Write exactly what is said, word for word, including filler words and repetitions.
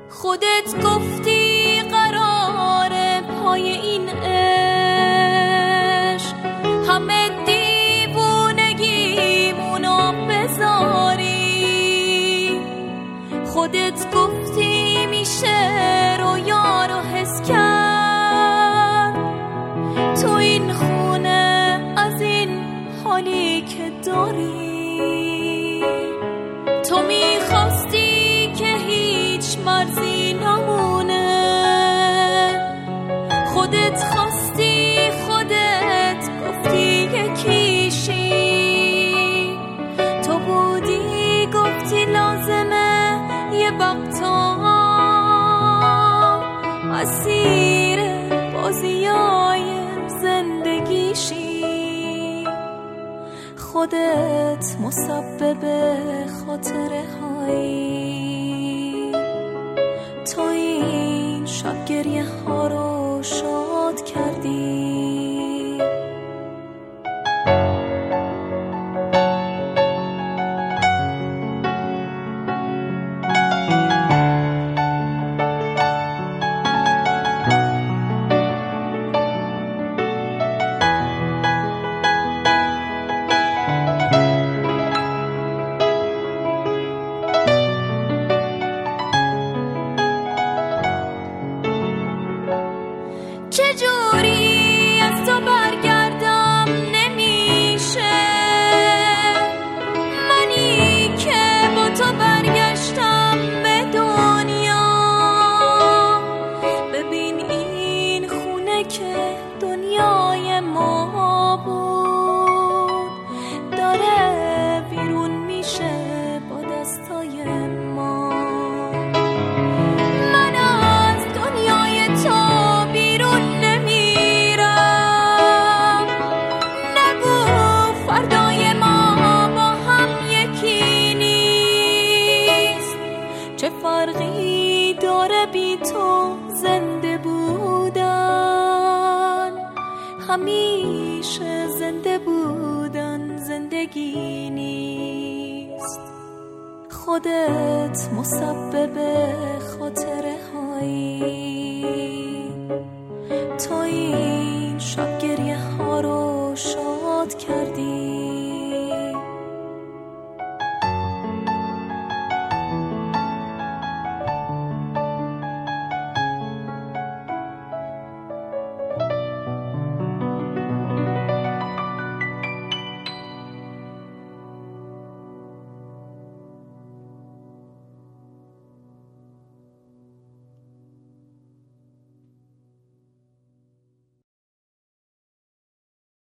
خودت گفتی قراره پای این عشق همه دیوونگیمونو بذاری. خودت گفتی میشه رویا رو حس کرد تو این خونه از این حالی که داری. تو میخواستی که هیچ مرزی نمونه، خودت خواستی، خودت گفتی یکیشی. تو بودی گفتی لازمه یه وقتا اسیر بازیای زندگیشی. خودت مسبب خاطره هایی، تو این شب گریه ها رو شاد کردی. چجوری از تو برگردم نمیشه، منی که با تو برگشتم به دنیا. ببین این خونه که دنیای ما بود داره بیرون میشه با دستای ما. من از دنیای تو چه فرقی داره بی تو زنده بودن، همیشه زنده بودن زندگی نیست. خودت مسبب خاطره هایی، تویی